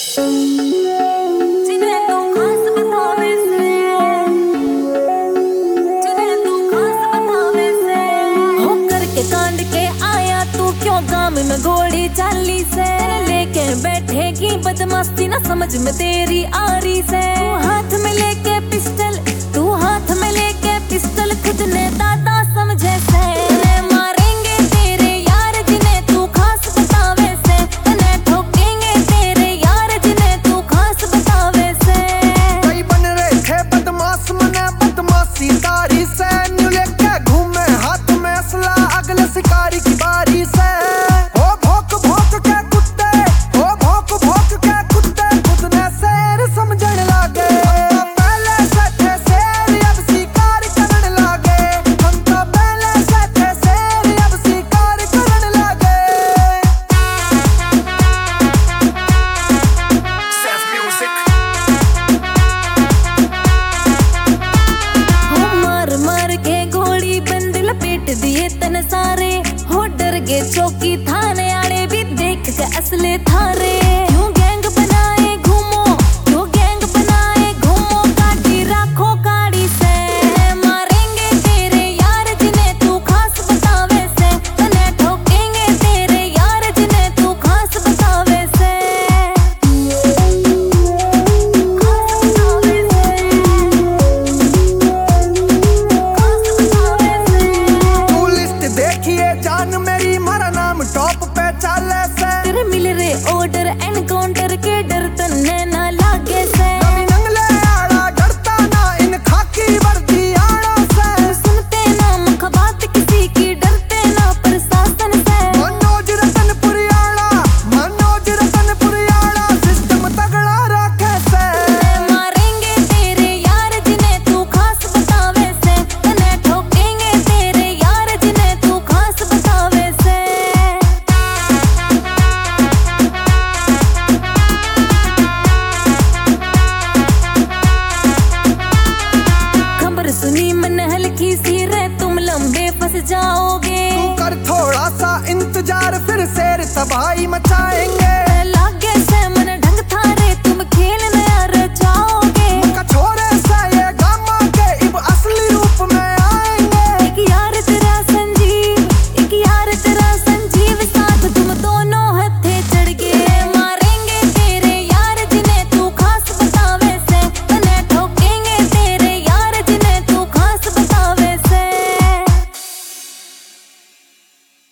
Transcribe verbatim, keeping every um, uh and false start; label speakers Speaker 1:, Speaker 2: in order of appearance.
Speaker 1: जिन्हें तू खास बतावे से, जिन्हें तू खास बतावे से, हो करके कांड के आया तू क्यों गाम में घोड़ी चाली से, लेके बैठेगी बदमाशी ना समझ में तेरी आरी से। तू हाथ में लेके पिस्टल, तू हाथ में लेके पिस्टल, खुद ने दादा समझे से, मारेंगे तेरे यार जिन्हें तू खास बतावे से, तने ठोकेंगे तेरे यार जिन्हें तू खास बतावे से।
Speaker 2: कई बन रहे थे बदमाश मने बदमाशी तारी से, न्यू लेके घूमे हाथ में असला अगले शिकारी की बारी से। हो भौंक भौंक के कुत्ते, हो भौंक भौंक के कुत्ते, खुद ने शेर समझने लागे। पहले से थे शेर अब शिकार करने लागे, हम तो पहले से थे शेर अब शिकार करने लागे। Self music।
Speaker 1: हो मार मार के गोली बंद लपेट दिए तन सारे, हो डर गए चौकी थाने आड़े भी देख के असले थारे। क्यों गैंग बनाए घूमो, क्यों गैंग बनाए घूमो, काटी राखो गाड़ी से, मारेंगे तेरे यार जिन्हें तू खास बतावे से, तने ठोकेंगे तेरे यार जिन्हें तू खास बतावे से, खास बतावे से, खास बतावे से।
Speaker 2: तू लिस्ट देखिए जान मेरी, मारा नाम टॉप पे चाले से।
Speaker 1: तेरे मिल रहे ऑर्डर एनकाउंटर के डर तन्ने ना लागे से,
Speaker 2: कभी नंगले आड़ा डरता ना इन खाकी वर्दी आड़ा से।
Speaker 1: सुनते ना मुख बात किसी की, डरते ना प्रशासन से।
Speaker 2: मनोज रतनपुरी आड़ा, मनोज रतनपुरी आड़ा, सिस्टम तगड़ा रखे से।
Speaker 1: मारेंगे तेरे यार जिन्हें तू खास बतावे से, तने ठोकेंगे तेरे यार जिन्हें तू खास बतावे से। खबर सुनी मन हल्की सी रे, तुम लंबे फंस जाओगे।
Speaker 2: तू कर थोड़ा सा इंतजार, फिर शेर तबाही मचाएंगे।